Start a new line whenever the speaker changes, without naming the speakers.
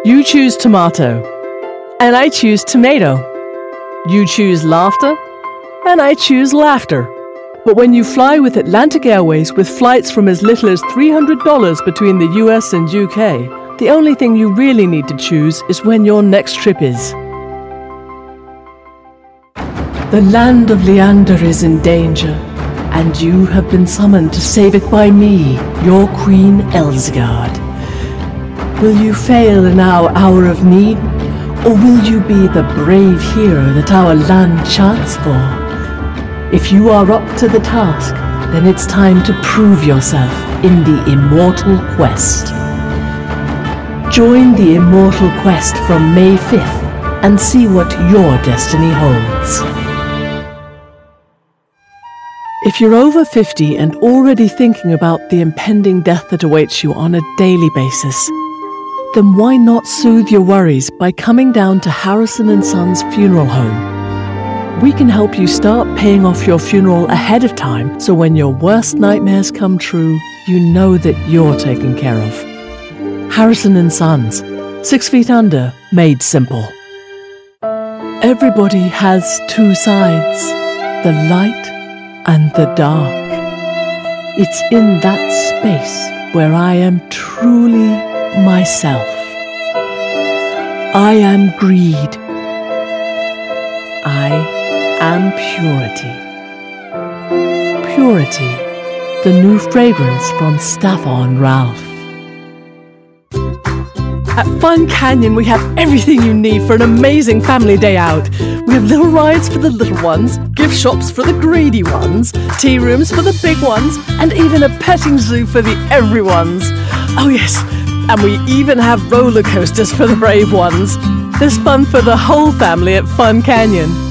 You choose tomato, and I choose tomato. You choose laughter, and I choose laughter. But when you fly with Atlantic Airways with flights from as little as $300 between the US and UK, the only thing you really need to choose is when your next trip is. The land of Leander is in danger, and you have been summoned to save it by me, your Queen Elsgard. Will you fail in our hour of need, or will you be the brave hero that our land chants for? If you are up to the task, then it's time to prove yourself in the Immortal Quest. Join the Immortal Quest from May 5th and see what your destiny holds. If you're over 50 and already thinking about the impending death that awaits you on a daily basis, then why not soothe your worries by coming down to Harrison & Sons Funeral Home? We can help you start paying off your funeral ahead of time, so when your worst nightmares come true, you know that you're taken care of. Harrison & Sons, 6 feet under, made simple. Everybody has two sides, the light and the dark. It's in that space where I am truly myself. I am greed. I am purity. Purity, the new fragrance from Stafford Ralph. At Fun Canyon, we have everything you need for an amazing family day out. We have little rides for the little ones, gift shops for the greedy ones, tea rooms for the big ones, and even a petting zoo for the everyones. Oh yes, and we even have roller coasters for the brave ones. There's fun for the whole family at Fun Canyon.